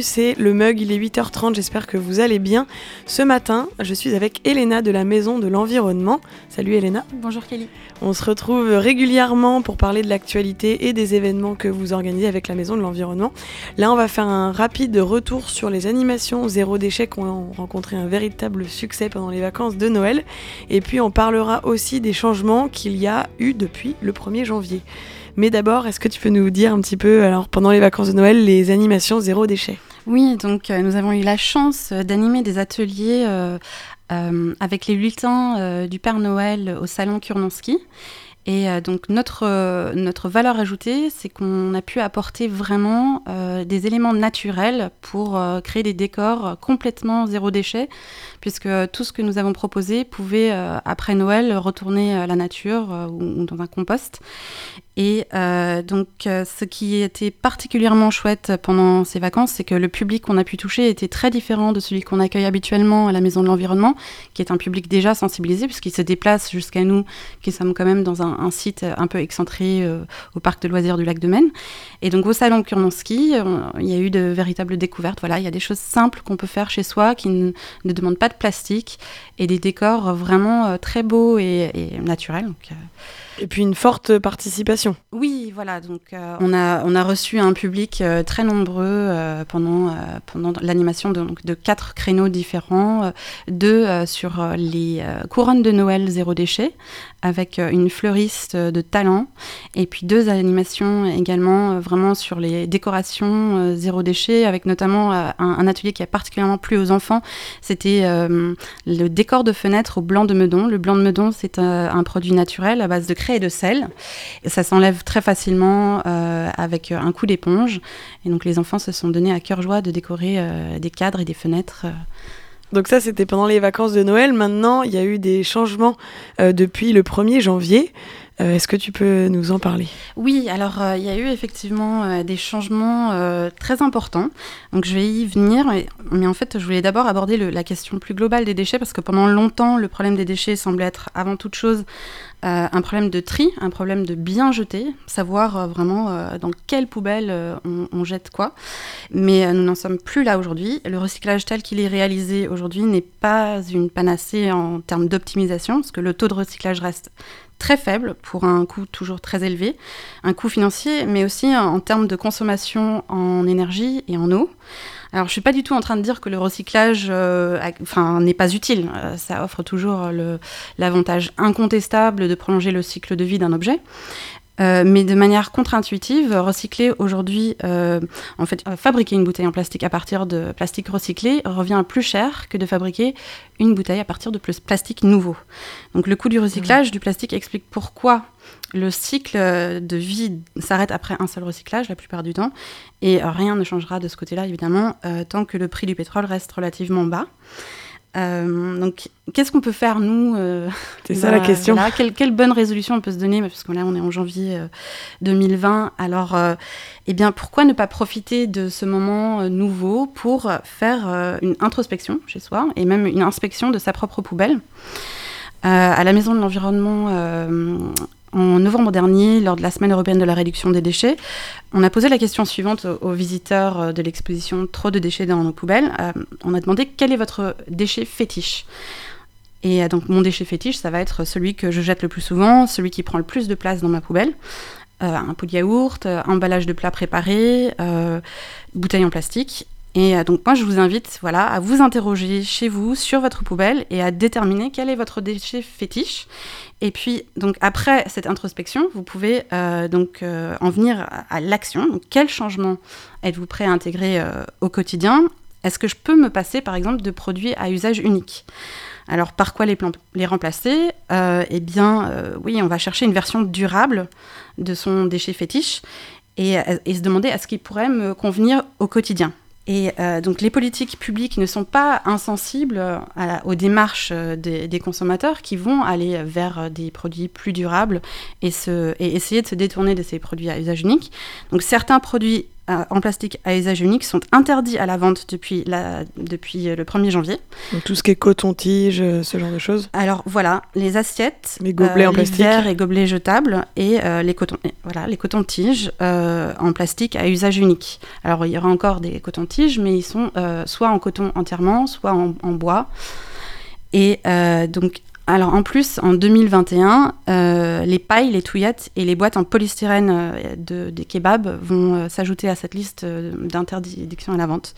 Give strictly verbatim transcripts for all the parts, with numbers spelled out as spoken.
Salut, c'est le Mug, il est huit heures trente, j'espère que vous allez bien. Ce matin, je suis avec Elena de la Maison de l'Environnement. Salut Elena. Bonjour Kelly. On se retrouve régulièrement pour parler de l'actualité et des événements que vous organisez avec la Maison de l'Environnement. Là, on va faire un rapide retour sur les animations Zéro Déchet qui ont rencontré un véritable succès pendant les vacances de Noël. Et puis, on parlera aussi des changements qu'il y a eu depuis le premier janvier. Mais d'abord, est-ce que tu peux nous dire un petit peu, alors pendant les vacances de Noël, les animations Zéro Déchet ? Oui, donc euh, nous avons eu la chance d'animer des ateliers euh, euh, avec les lutins euh, du Père Noël au salon Kurnonski. Et euh, donc notre, euh, notre valeur ajoutée, c'est qu'on a pu apporter vraiment euh, des éléments naturels pour euh, créer des décors complètement zéro déchet, puisque tout ce que nous avons proposé pouvait, euh, après Noël, retourner à la nature euh, ou, ou dans un compost. Et euh, donc, euh, ce qui était particulièrement chouette pendant ces vacances, c'est que le public qu'on a pu toucher était très différent de celui qu'on accueille habituellement à la Maison de l'Environnement, qui est un public déjà sensibilisé, puisqu'il se déplace jusqu'à nous, qui sommes quand même dans un, un site un peu excentré euh, au parc de loisirs du lac de Maine. Et donc, au salon Kurnonski, il y a eu de véritables découvertes. Voilà, il y a des choses simples qu'on peut faire chez soi, qui ne, ne demandent pas de plastique, et des décors vraiment euh, très beaux et, et naturels. Donc, euh, Et puis une forte participation. Oui, voilà. Donc euh, on a on a reçu un public euh, très nombreux euh, pendant euh, pendant l'animation de, donc, de quatre créneaux différents, euh, deux euh, sur euh, les euh, couronnes de Noël zéro déchet avec euh, une fleuriste de talent, et puis deux animations également euh, vraiment sur les décorations euh, zéro déchet, avec notamment euh, un, un atelier qui a particulièrement plu aux enfants. C'était euh, le décor de fenêtre au blanc de meudon. Le blanc de meudon, c'est euh, un produit naturel à base de craie et de sel. Et ça s'enlève très facilement euh, avec un coup d'éponge. Et donc les enfants se sont donnés à cœur joie de décorer euh, des cadres et des fenêtres. Euh. Donc ça, c'était pendant les vacances de Noël. Maintenant, il y a eu des changements euh, depuis le premier janvier. Euh, est-ce que tu peux nous en parler ? Oui, alors euh, il y a eu effectivement euh, des changements euh, très importants. Donc je vais y venir, mais, mais en fait je voulais d'abord aborder le, la question plus globale des déchets, parce que pendant longtemps le problème des déchets semblait être avant toute chose euh, un problème de tri, un problème de bien jeter, savoir euh, vraiment euh, dans quelle poubelle euh, on, on jette quoi. Mais euh, nous n'en sommes plus là aujourd'hui. Le recyclage tel qu'il est réalisé aujourd'hui n'est pas une panacée en termes d'optimisation, parce que le taux de recyclage reste très faible pour un coût toujours très élevé, un coût financier, mais aussi en termes de consommation en énergie et en eau. Alors, je ne suis pas du tout en train de dire que le recyclage euh, enfin, n'est pas utile. Euh, ça offre toujours le, l'avantage incontestable de prolonger le cycle de vie d'un objet. Euh, mais de manière contre-intuitive, recycler aujourd'hui, euh, en fait, euh, fabriquer une bouteille en plastique à partir de plastique recyclé revient plus cher que de fabriquer une bouteille à partir de plastique nouveau. Donc le coût du recyclage mmh. du plastique explique pourquoi le cycle de vie s'arrête après un seul recyclage la plupart du temps, et euh, rien ne changera de ce côté-là, évidemment, euh, tant que le prix du pétrole reste relativement bas. Euh, donc, qu'est-ce qu'on peut faire, nous euh, C'est bah, ça la question. Voilà, quelle, quelle bonne résolution on peut se donner, parce que là, on est en janvier euh, deux mille vingt. Alors, euh, eh bien, pourquoi ne pas profiter de ce moment euh, nouveau pour faire euh, une introspection chez soi, et même une inspection de sa propre poubelle. Euh, à la Maison de l'Environnement, euh, en novembre dernier, lors de la Semaine européenne de la réduction des déchets, on a posé la question suivante aux, aux visiteurs de l'exposition « Trop de déchets dans nos poubelles ». Euh, on a demandé « Quel est votre déchet fétiche ?» Et euh, donc, mon déchet fétiche, ça va être celui que je jette le plus souvent, celui qui prend le plus de place dans ma poubelle. Euh, un pot de yaourt, euh, emballage de plats préparés, euh, bouteille en plastique. Et euh, donc, moi, je vous invite voilà, à vous interroger chez vous sur votre poubelle et à déterminer quel est votre déchet fétiche. Et puis, donc, après cette introspection, vous pouvez euh, donc, euh, en venir à, à l'action. Donc, quel changement êtes-vous prêt à intégrer euh, au quotidien ? Est-ce que je peux me passer, par exemple, de produits à usage unique ? Alors, par quoi les, plan- les remplacer ? euh, Eh bien, euh, oui, on va chercher une version durable de son déchet fétiche et, et se demander est-ce qu'il pourrait me convenir au quotidien. Et euh, donc les politiques publiques ne sont pas insensibles à, aux démarches euh, des, des consommateurs qui vont aller vers des produits plus durables et, se, et essayer de se détourner de ces produits à usage unique. Donc certains produits euh, en plastique à usage unique sont interdits à la vente depuis, la, depuis le premier janvier. Donc tout ce qui est coton-tige, ce genre de choses. Alors voilà, les assiettes, les gobelets euh, en plastique, les verres et gobelets jetables et euh, les cotons, voilà, les cotons-tiges euh, en plastique à usage unique. Alors il y aura encore des cotons-tiges, mais ils sont euh, soit en coton entièrement, soit en, en bois. Et euh, donc Alors en plus, en deux mille vingt et un, euh, les pailles, les touillettes et les boîtes en polystyrène euh, de, des kebabs vont euh, s'ajouter à cette liste euh, d'interdictions à la vente.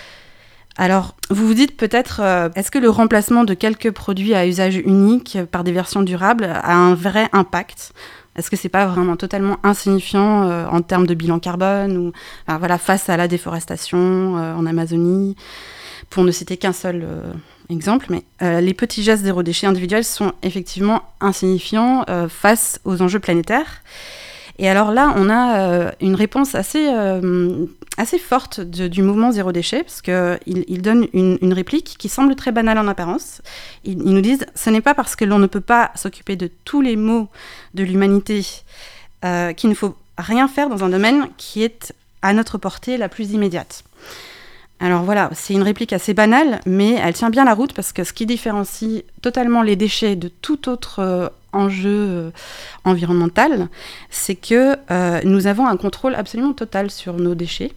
Alors, vous vous dites peut-être, euh, est-ce que le remplacement de quelques produits à usage unique par des versions durables a un vrai impact ? Est-ce que c'est pas vraiment totalement insignifiant euh, en termes de bilan carbone ou euh, voilà, face à la déforestation euh, en Amazonie, pour ne citer qu'un seul euh, exemple, mais euh, les petits gestes zéro déchet individuels sont effectivement insignifiants euh, face aux enjeux planétaires. Et alors là, on a euh, une réponse assez, euh, assez forte de, du mouvement zéro déchet, parce qu'ils il donnent une, une réplique qui semble très banale en apparence. Ils, ils nous disent « Ce n'est pas parce que l'on ne peut pas s'occuper de tous les maux de l'humanité euh, qu'il ne faut rien faire dans un domaine qui est à notre portée la plus immédiate ». Alors voilà, c'est une réplique assez banale, mais elle tient bien la route parce que ce qui différencie totalement les déchets de tout autre euh, enjeu euh, environnemental, c'est que euh, nous avons un contrôle absolument total sur nos déchets.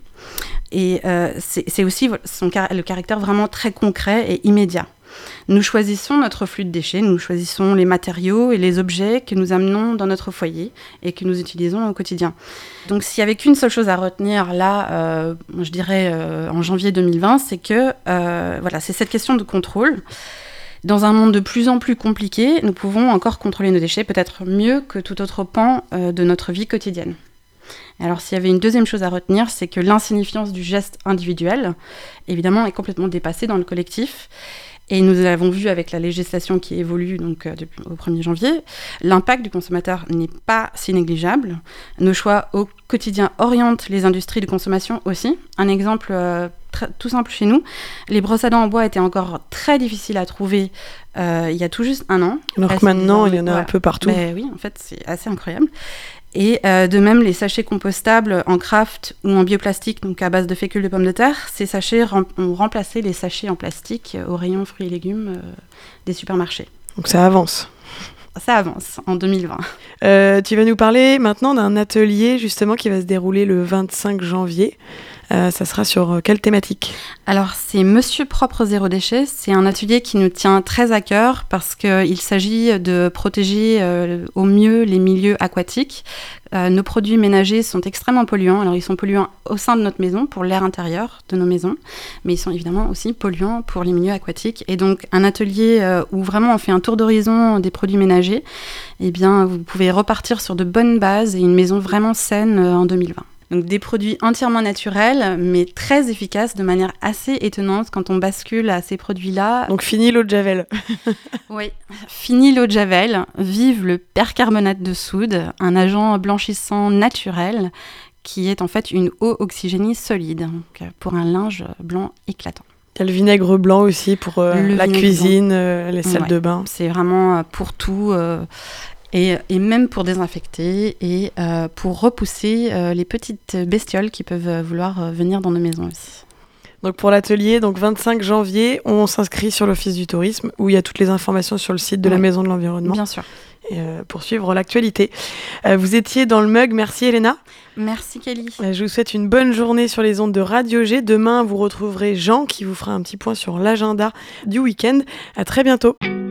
Et euh, c'est, c'est aussi son, le caractère vraiment très concret et immédiat. Nous choisissons notre flux de déchets, nous choisissons les matériaux et les objets que nous amenons dans notre foyer et que nous utilisons au quotidien. Donc s'il n'y avait qu'une seule chose à retenir là, euh, je dirais euh, en janvier deux mille vingt, c'est que euh, voilà, c'est cette question de contrôle. Dans un monde de plus en plus compliqué, nous pouvons encore contrôler nos déchets, peut-être mieux que tout autre pan euh, de notre vie quotidienne. Alors s'il y avait une deuxième chose à retenir, c'est que l'insignifiance du geste individuel, évidemment, est complètement dépassée dans le collectif. Et nous l'avons vu avec la législation qui évolue donc, euh, depuis, au premier janvier, l'impact du consommateur n'est pas si négligeable. Nos choix au quotidien orientent les industries de consommation aussi. Un exemple euh, très, tout simple chez nous, les brosses à dents en bois étaient encore très difficiles à trouver euh, il y a tout juste un an. Alors que maintenant, il y en a ouais. un peu partout. Mais oui, en fait, c'est assez incroyable. Et euh, de même, les sachets compostables en craft ou en bioplastique, donc à base de fécule de pommes de terre, ces sachets rem- ont remplacé les sachets en plastique au rayon fruits et légumes euh, des supermarchés. Donc ça avance. Ça avance, en deux mille vingt. Euh, tu vas nous parler maintenant d'un atelier justement qui va se dérouler le vingt-cinq janvier. Euh, ça sera sur quelle thématique ? Alors, c'est Monsieur Propre Zéro Déchet. C'est un atelier qui nous tient très à cœur parce qu'il s'agit de protéger euh, au mieux les milieux aquatiques. Euh, nos produits ménagers sont extrêmement polluants. Alors, ils sont polluants au sein de notre maison, pour l'air intérieur de nos maisons, mais ils sont évidemment aussi polluants pour les milieux aquatiques. Et donc, un atelier euh, où vraiment on fait un tour d'horizon des produits ménagers, eh bien, vous pouvez repartir sur de bonnes bases et une maison vraiment saine euh, en deux mille vingt. Donc des produits entièrement naturels, mais très efficaces de manière assez étonnante quand on bascule à ces produits-là. Donc fini l'eau de Javel. Oui, fini l'eau de Javel. Vive le percarbonate de soude, un agent blanchissant naturel qui est en fait une eau oxygénée solide, donc pour un linge blanc éclatant. Il y a le vinaigre blanc aussi pour euh, la cuisine, euh, les salles ouais, de bain. C'est vraiment pour tout. Euh, Et, et même pour désinfecter et euh, pour repousser euh, les petites bestioles qui peuvent vouloir euh, venir dans nos maisons aussi. Donc pour l'atelier, donc vingt-cinq janvier, on s'inscrit sur l'Office du tourisme où il y a toutes les informations sur le site de ouais. la Maison de l'Environnement. Bien sûr. Et euh, pour suivre l'actualité. Euh, vous étiez dans le mug, merci Elena. Merci Kelly. Euh, je vous souhaite une bonne journée sur les ondes de Radio G. Demain, vous retrouverez Jean qui vous fera un petit point sur l'agenda du week-end. À très bientôt.